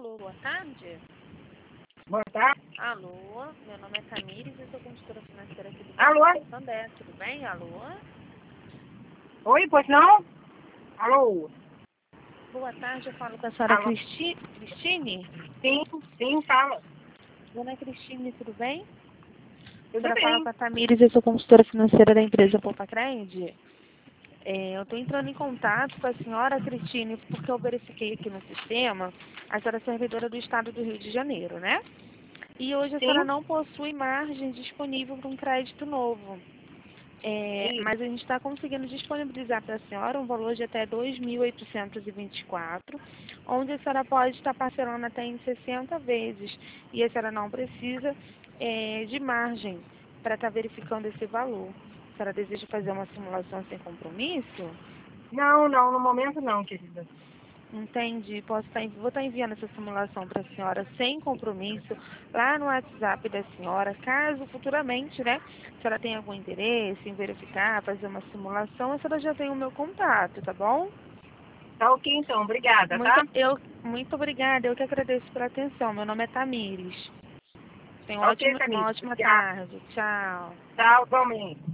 Alô, boa tarde. Boa tarde. Alô, meu nome é Tamires, eu sou consultora financeira aqui do Alô? Banco Santander, tudo bem? Alô? Oi, pois não? Alô? Boa tarde, eu falo com a senhora Alô? Cristine. Sim, fala. Dona Cristine, tudo bem? A Tudo senhora fala bem. com a Tamires, eu sou consultora financeira da empresa Poupa Cred. Eu estou entrando em contato com a senhora Cristine porque eu verifiquei aqui no sistema, a senhora é servidora do estado do Rio de Janeiro, né? E hoje a senhora Sim. não possui margem disponível para um crédito novo. Isso. Mas a gente está conseguindo disponibilizar para a senhora um valor de até 2.824, onde a senhora pode estar parcelando até em 60 vezes. E a senhora não precisa de margem para estar verificando esse valor. A senhora deseja fazer uma simulação sem compromisso? Não, no momento não, querida. Entendi. Vou estar enviando essa simulação para a senhora sem compromisso lá no WhatsApp da senhora, caso futuramente, né? Se a senhora tem algum interesse em verificar, fazer uma simulação, a senhora já tem o meu contato, tá bom? Tá ok então, obrigada, tá? Muito obrigada, eu que agradeço pela atenção. Meu nome é Tamires. Tenha Tá ok, uma Camila. ótima Obrigada. tarde. Tchau. Tchau, igualmente.